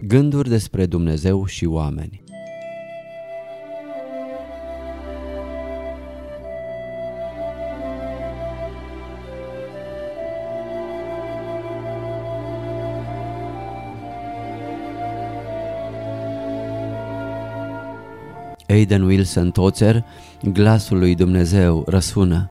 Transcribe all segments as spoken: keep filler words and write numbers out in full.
Gânduri despre Dumnezeu și oameni. Aidan Wilson Tozer, glasul lui Dumnezeu răsună.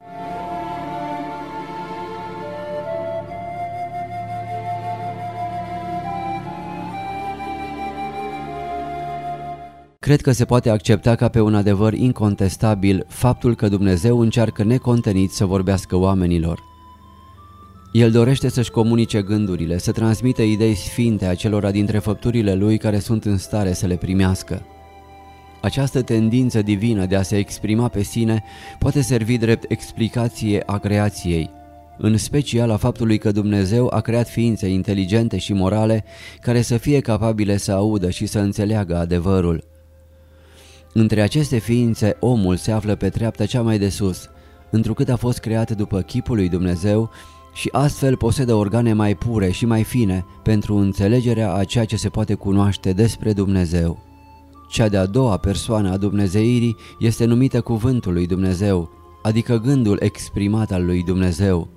Cred că se poate accepta ca pe un adevăr incontestabil faptul că Dumnezeu încearcă necontenit să vorbească oamenilor. El dorește să-și comunice gândurile, să transmită idei sfinte acelora dintre făpturile Lui care sunt în stare să le primească. Această tendință divină de a se exprima pe sine poate servi drept explicație a creației, în special a faptului că Dumnezeu a creat ființe inteligente și morale care să fie capabile să audă și să înțeleagă adevărul. Între aceste ființe, omul se află pe treapta cea mai de sus, întrucât a fost creat după chipul lui Dumnezeu și astfel posedă organe mai pure și mai fine pentru înțelegerea a ceea ce se poate cunoaște despre Dumnezeu. Cea de-a doua persoană a dumnezeirii este numită Cuvântul lui Dumnezeu, adică gândul exprimat al lui Dumnezeu.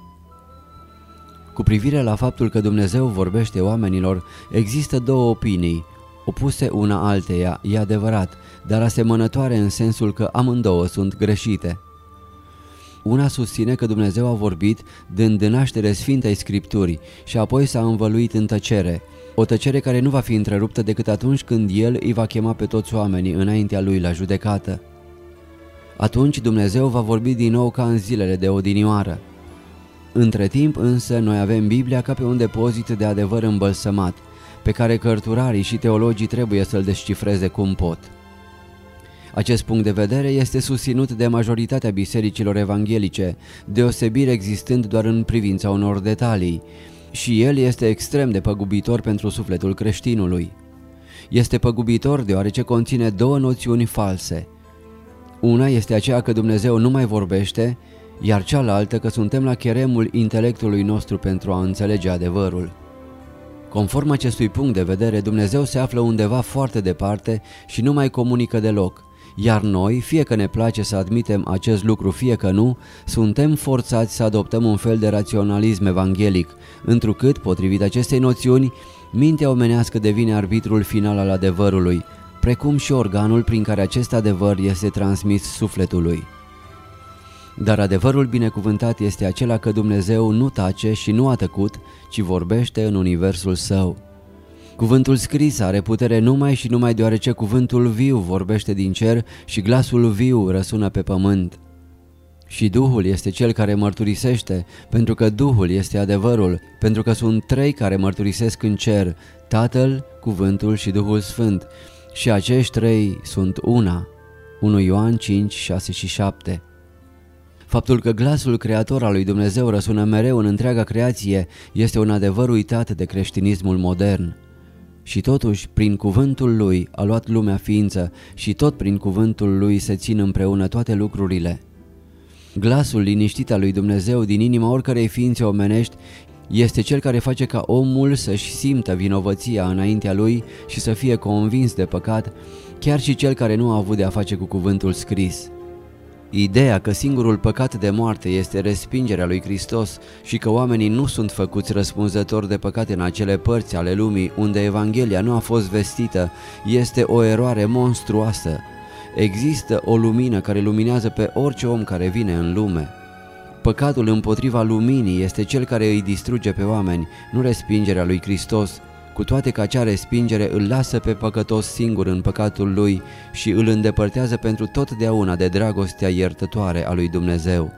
Cu privire la faptul că Dumnezeu vorbește oamenilor, există două opinii, opuse una alteia, e adevărat, dar asemănătoare în sensul că amândouă sunt greșite. Una susține că Dumnezeu a vorbit dând naștere Sfintei Scripturii și apoi s-a învăluit în tăcere, o tăcere care nu va fi întreruptă decât atunci când El îi va chema pe toți oamenii înaintea Lui la judecată. Atunci Dumnezeu va vorbi din nou ca în zilele de odinioară. Între timp însă noi avem Biblia ca pe un depozit de adevăr îmbălsămat, pe care cărturarii și teologii trebuie să-l descifreze cum pot. Acest punct de vedere este susținut de majoritatea bisericilor evanghelice, deosebire existând doar în privința unor detalii, și el este extrem de păgubitor pentru sufletul creștinului. Este păgubitor deoarece conține două noțiuni false. Una este aceea că Dumnezeu nu mai vorbește, iar cealaltă că suntem la cheremul intelectului nostru pentru a înțelege adevărul. Conform acestui punct de vedere, Dumnezeu se află undeva foarte departe și nu mai comunică deloc, iar noi, fie că ne place să admitem acest lucru, fie că nu, suntem forțați să adoptăm un fel de raționalism evanghelic, întrucât, potrivit acestei noțiuni, mintea omenească devine arbitrul final al adevărului, precum și organul prin care acest adevăr este transmis sufletului. Dar adevărul binecuvântat este acela că Dumnezeu nu tace și nu a tăcut, ci vorbește în universul său. Cuvântul scris are putere numai și numai deoarece cuvântul viu vorbește din cer și glasul viu răsună pe pământ. Și Duhul este cel care mărturisește, pentru că Duhul este adevărul, pentru că sunt trei care mărturisesc în cer, Tatăl, Cuvântul și Duhul Sfânt, și acești trei sunt una. unu Ioan cinci, șase și șapte. Faptul că glasul creator al lui Dumnezeu răsună mereu în întreaga creație este un adevăr uitat de creștinismul modern. Și totuși, prin cuvântul Lui a luat lumea ființă și tot prin cuvântul Lui se țin împreună toate lucrurile. Glasul liniștit al lui Dumnezeu din inima oricărei ființe omenești este cel care face ca omul să-și simtă vinovăția înaintea lui și să fie convins de păcat, chiar și cel care nu a avut de a face cu cuvântul scris. Ideea că singurul păcat de moarte este respingerea lui Hristos și că oamenii nu sunt făcuți răspunzători de păcate în acele părți ale lumii unde Evanghelia nu a fost vestită este o eroare monstruoasă. Există o lumină care luminează pe orice om care vine în lume. Păcatul împotriva luminii este cel care îi distruge pe oameni, nu respingerea lui Hristos, cu toate că acea respingere îl lasă pe păcătos singur în păcatul lui și îl îndepărtează pentru totdeauna de dragostea iertătoare a lui Dumnezeu.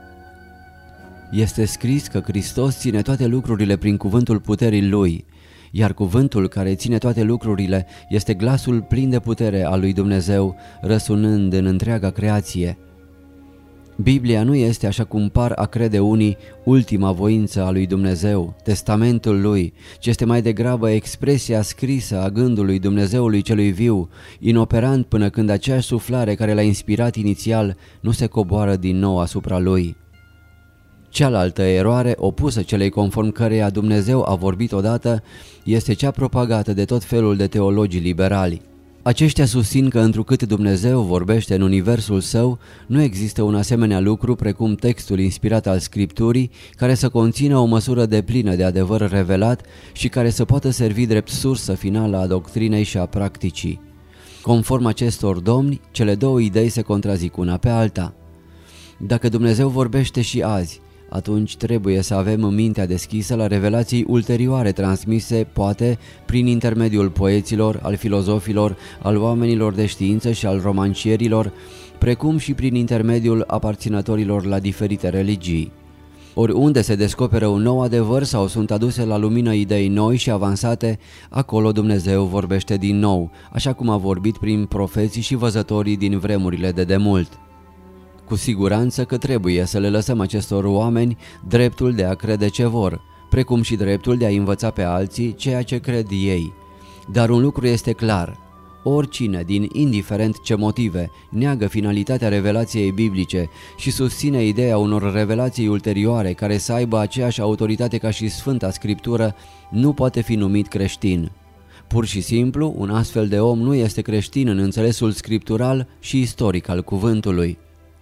Este scris că Hristos ține toate lucrurile prin cuvântul puterii Lui, iar cuvântul care ține toate lucrurile este glasul plin de putere al lui Dumnezeu, răsunând în întreaga creație. Biblia nu este, așa cum par a crede unii, ultima voință a lui Dumnezeu, testamentul lui, ci este mai degrabă expresia scrisă a gândului Dumnezeului celui viu, inoperant până când aceeași suflare care l-a inspirat inițial nu se coboară din nou asupra lui. Cealaltă eroare, opusă celei conform căreia Dumnezeu a vorbit odată, este cea propagată de tot felul de teologi liberali. Aceștia susțin că întrucât Dumnezeu vorbește în universul său, nu există un asemenea lucru precum textul inspirat al Scripturii, care să conțină o măsură deplină de adevăr revelat și care să poată servi drept sursă finală a doctrinei și a practicii. Conform acestor domni, cele două idei se contrazic una pe alta. Dacă Dumnezeu vorbește și azi, atunci trebuie să avem mintea deschisă la revelații ulterioare transmise, poate, prin intermediul poeților, al filozofilor, al oamenilor de știință și al romancierilor, precum și prin intermediul aparținătorilor la diferite religii. Oriunde se descoperă un nou adevăr sau sunt aduse la lumină idei noi și avansate, acolo Dumnezeu vorbește din nou, așa cum a vorbit prin profeții și văzătorii din vremurile de demult. Cu siguranță că trebuie să le lăsăm acestor oameni dreptul de a crede ce vor, precum și dreptul de a învăța pe alții ceea ce cred ei. Dar un lucru este clar: oricine, din indiferent ce motive, neagă finalitatea revelației biblice și susține ideea unor revelații ulterioare care să aibă aceeași autoritate ca și Sfânta Scriptură, nu poate fi numit creștin. Pur și simplu, un astfel de om nu este creștin în înțelesul scriptural și istoric al cuvântului.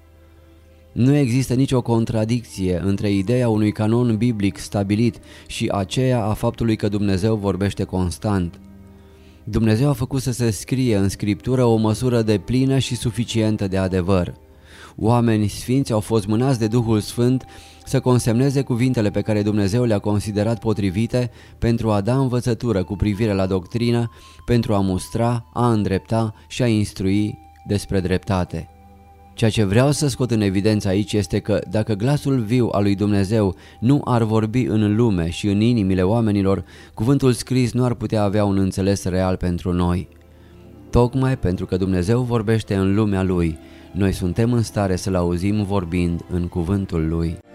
Nu există nicio contradicție între ideea unui canon biblic stabilit și aceea a faptului că Dumnezeu vorbește constant. Dumnezeu a făcut să se scrie în Scriptură o măsură deplină și suficientă de adevăr. Oamenii sfinți au fost mânați de Duhul Sfânt să consemneze cuvintele pe care Dumnezeu le-a considerat potrivite pentru a da învățătură cu privire la doctrină, pentru a mustra, a îndrepta și a instrui despre dreptate. Ceea ce vreau să scot în evidență aici este că dacă glasul viu al lui Dumnezeu nu ar vorbi în lume și în inimile oamenilor, cuvântul scris nu ar putea avea un înțeles real pentru noi. Tocmai pentru că Dumnezeu vorbește în lumea Lui, noi suntem în stare să-L auzim vorbind în cuvântul Lui.